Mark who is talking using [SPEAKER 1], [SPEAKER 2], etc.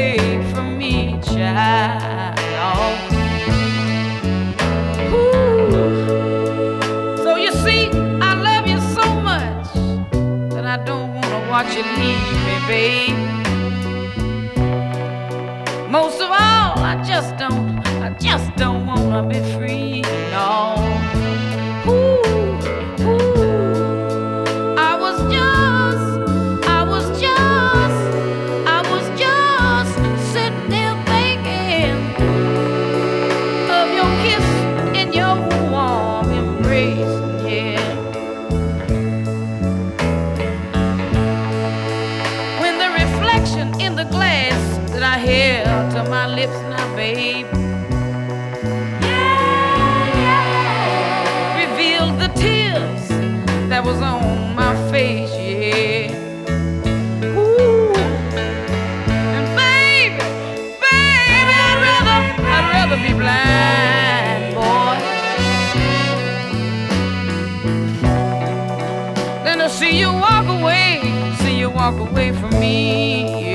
[SPEAKER 1] away from me, child. Ooh. So you see, I love you so much that I don't wanna watch you leave me, babe. Most of all, I just don't wanna be free, no. Ooh, ooh. I was just sitting there thinking of your kiss and your warm embrace, yeah. When the reflection in the glass that I held to my lips now, babe, revealed the tears that was on my face, yeah. Ooh, and baby, I'd rather be blind, boy, than to see you walk away from me, yeah.